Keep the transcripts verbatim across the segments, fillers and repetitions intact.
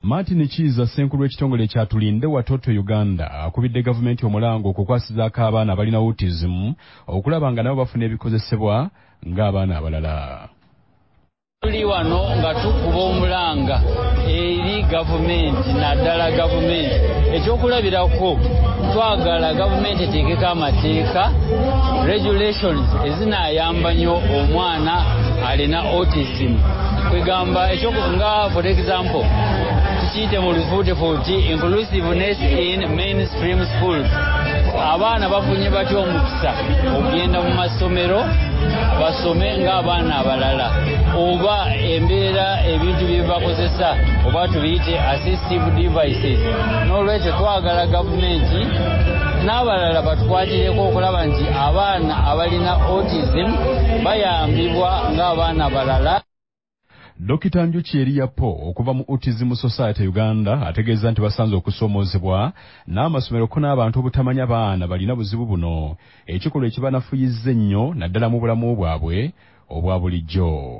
Martin Chiza Senkulu w'ekitongole kya Tulinde Watoto Uganda akubidde gavumenti omulango okukwasizaako abaana abalina autism okulaba nga nabo bafuna ebikozesebwa ng'abaana abalala. Tuli wano nga tukuba omulanga eri gavumenti naddala gavumenti ekyokulabirako twagala gavumenti eteekeko amateeka regulations ezinayamba nnyo omwana alina autism kwegamba ekyokunga for example tukiyite mu lufuutifuuti inclusiveness in mainstream schools. Abaana bafunye batya omukisa okugenda mu masomero basome ng'abaana abalala oba embeera ebintu bye bakozesa oba tubiyite assistive devices. N'olwekyo twagala gavumenti n'abalala batukwatireko okulaba nti abaana abalina autism bayambibwa ng'abaana abalala. Dokita Njuki Eriyapo okuva mu Autism Society Uganda ategeeza nti basanze okusoomozebwa n'amasomero ko n'abantu obutamanya baana balina buzibu buno ekikolwa ekibanafuyizza ennyo naddala mu bulamu bwabwe obwa bulijjo.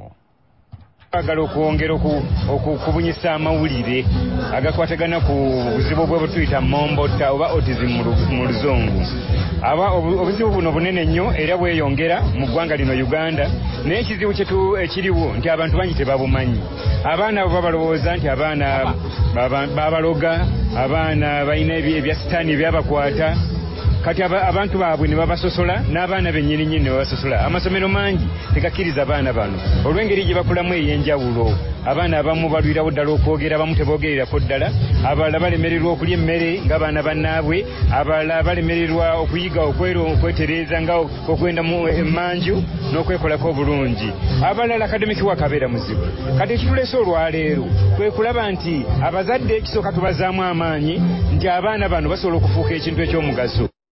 Agala okwongera okubunyisa amawulire agakwatagana ku buzibu bwe tuyita mombota oba autism mu luzungu. Aba obuzibu buno bunene nnyo era bweyongera mu ggwanga lino Uganda, naye ekizibu kyetu ekiriwo nti abantu bangi tebabumanyi. Abaana abo babalowooza nti abaana babaloga, abaana balina ebya sitaani ebyabakwata, kati abantu baabwe ne babasosola n'abaana bennyini nnyini ne babasosola. Amasomero mangi tegakkiriza abaana bano olw'engeri gye bakulamu ey'enjawulo. Abaana abamu balwirawo ddala okwogera, abamu teboogererako ddala, abalala balemererwa okulya emmere ng'abaana bannaabwe, abalala balemererwa okuyiga okwetereeza nga okwenda mu emmanju n'okwekolako obulungi, abalala academic work abeera muzibu. Kati ekituleese olwaleero kwe kulaba nti abazadde ekisooka tubazaamu amaanyi nti abaana bano basobola okufuuka ekintu eky'omugaso.